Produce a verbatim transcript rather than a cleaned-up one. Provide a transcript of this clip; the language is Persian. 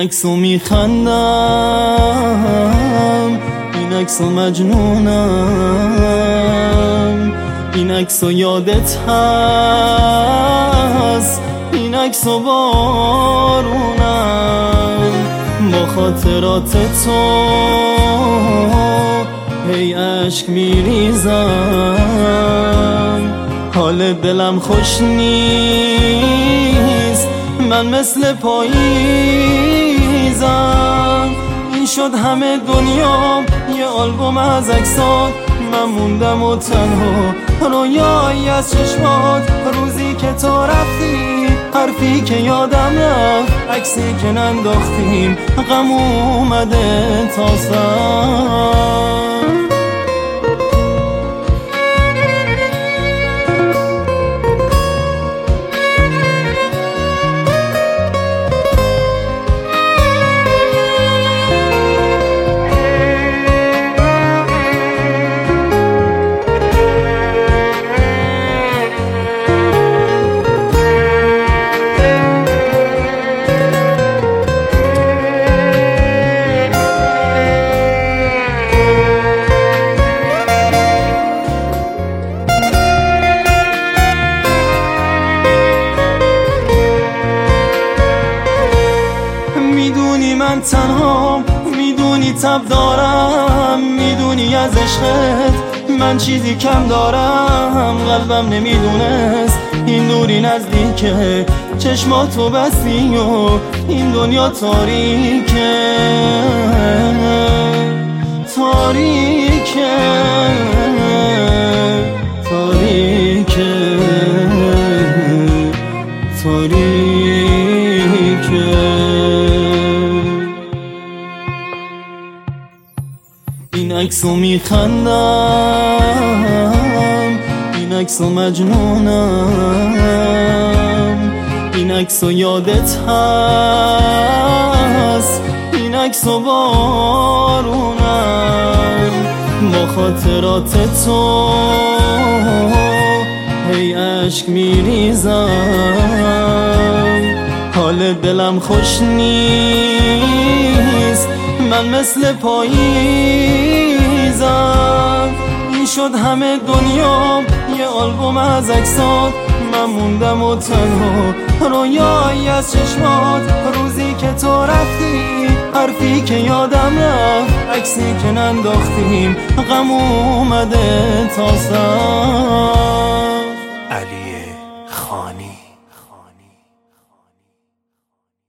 عکسو میخندم، این عکسو مجنونم، این عکسو یادت هست، این عکسو بارونم، با خاطرات تو هی عشق میریزم، حال دلم خوش نیست، من مثل پاییزم. این شد همه دنیا یه آلبوم از عکسات، من موندم و تنها رویایی از چشمات. روزی که تو رفتی، حرفی که یادم رفت، عکسی که ننداختیم، غم اومده تا سر. میدونی من تنها، میدونی تب دارم، میدونی از عشقت من چیزی کم دارم. قلبم نمیدونست این دوری نزدیکه، چشماتو بستی و این دنیا تاریکه، تاریکه، تاریکه، تاریکه. این عکسو میخندم، این عکسو مجنونم، این عکسو یادت هست، این عکسو بارونم، با خاطرات تو هی عشق میریزم، حال دلم خوش نیست، من مثل پاییزم. این شد همه دنیا یه آلبوم از عکسات، من موندم و تنها رویایی از چشمات. روزی که تو رفتی، حرفی که یادم رفت، عکسی که ننداختیم، غم اومده تا سر.